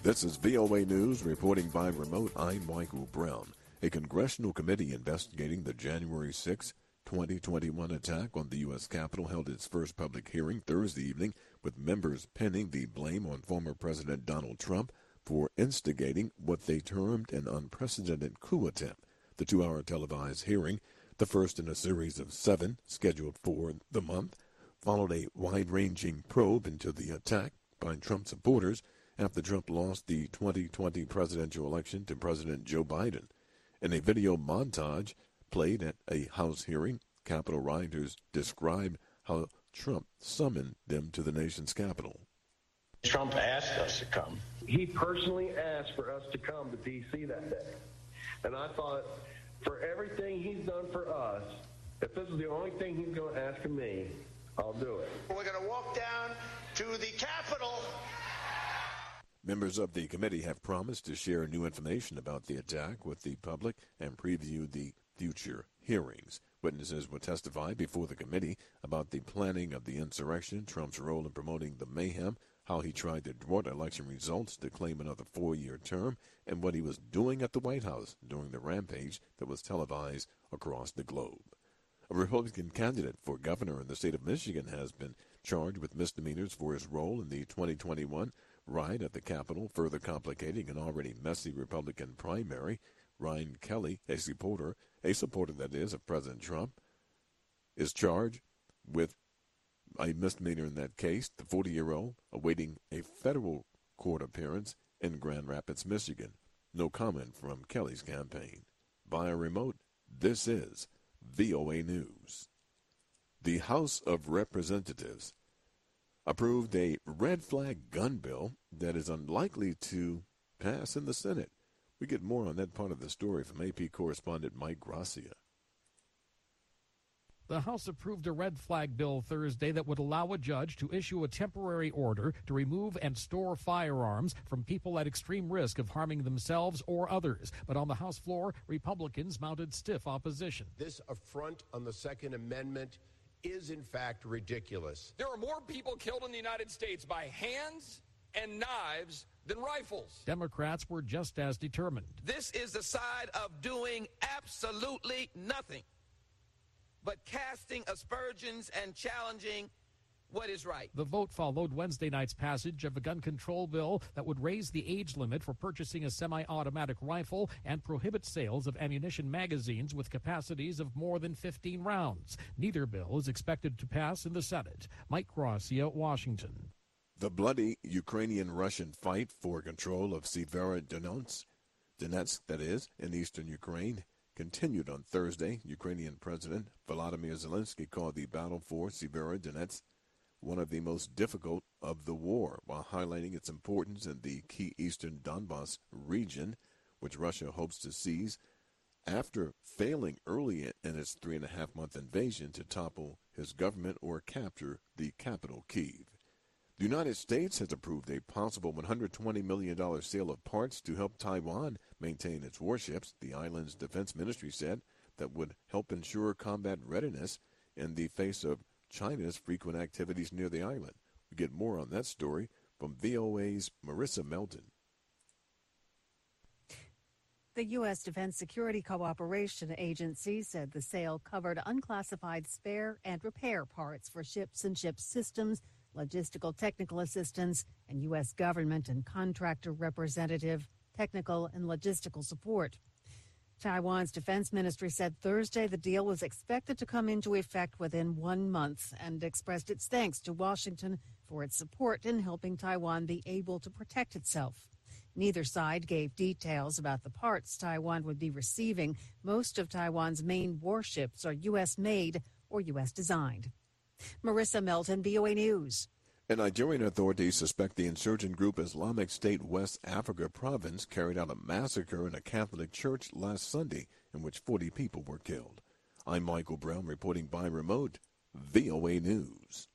This is VOA News, reporting by remote. I'm Michael Brown. A congressional committee investigating the January 6, 2021 attack on the U.S. Capitol held its first public hearing Thursday evening, with members pinning the blame on former President Donald Trump for instigating what they termed an unprecedented coup attempt. The 2-hour televised hearing, the first in a series of 7 scheduled for the month, followed a wide-ranging probe into the attack by Trump supporters after Trump lost the 2020 presidential election to President Joe Biden. In a video montage played at a House hearing, Capitol rioters described how Trump summoned them to the nation's capital. Trump asked us to come. He personally asked for us to come to D.C. that day. And I thought, for everything he's done for us, if this is the only thing he's going to ask of me, I'll do it. We're going to walk down to the Capitol. Members of the committee have promised to share new information about the attack with the public and preview the future hearings. Witnesses will testify before the committee about the planning of the insurrection, Trump's role in promoting the mayhem, how he tried to thwart election results to claim another 4-year term, and what he was doing at the White House during the rampage that was televised across the globe. A Republican candidate for governor in the state of Michigan has been charged with misdemeanors for his role in the 2021 riot at the Capitol, further complicating an already messy Republican primary. Ryan Kelly, a supporter that is of President Trump, is charged with a misdemeanor in that case. The 40-year-old awaiting a federal court appearance in Grand Rapids, Michigan. No comment from Kelly's campaign. Via remote, this is VOA News. The House of Representatives approved a red flag gun bill that is unlikely to pass in the Senate. We get more on that part of the story from AP correspondent Mike Gracia. The House approved a red flag bill Thursday that would allow a judge to issue a temporary order to remove and store firearms from people at extreme risk of harming themselves or others. But on the House floor, Republicans mounted stiff opposition. This affront on the Second Amendment is, in fact, ridiculous. There are more people killed in the United States by hands and knives than rifles. Democrats were just as determined. This is the side of doing absolutely nothing but casting aspersions and challenging what is right. The vote followed Wednesday night's passage of a gun control bill that would raise the age limit for purchasing a semi-automatic rifle and prohibit sales of ammunition magazines with capacities of more than 15 rounds. Neither bill is expected to pass in the Senate. Mike Gracia, Washington. The bloody Ukrainian-Russian fight for control of Severodonetsk, that is, in eastern Ukraine, continued on Thursday. Ukrainian President Volodymyr Zelensky called the battle for Severodonetsk one of the most difficult of the war, while highlighting its importance in the key eastern Donbas region, which Russia hopes to seize after failing early in its 3.5-month invasion to topple his government or capture the capital, Kyiv. The United States has approved a possible $120 million sale of parts to help Taiwan maintain its warships, the island's defense ministry said, that would help ensure combat readiness in the face of China's frequent activities near the island. We get more on that story from VOA's Marissa Melton. The U.S. Defense Security Cooperation Agency said the sale covered unclassified spare and repair parts for ships and ship systems, logistical technical assistance, and U.S. government and contractor representative technical and logistical support. Taiwan's defense ministry said Thursday the deal was expected to come into effect within 1 month and expressed its thanks to Washington for its support in helping Taiwan be able to protect itself. Neither side gave details about the parts Taiwan would be receiving. Most of Taiwan's main warships are U.S.-made or U.S.-designed. Marissa Melton, VOA News. And Nigerian authorities suspect the insurgent group Islamic State West Africa Province carried out a massacre in a Catholic church last Sunday in which 40 people were killed. I'm Michael Brown reporting by remote, VOA News.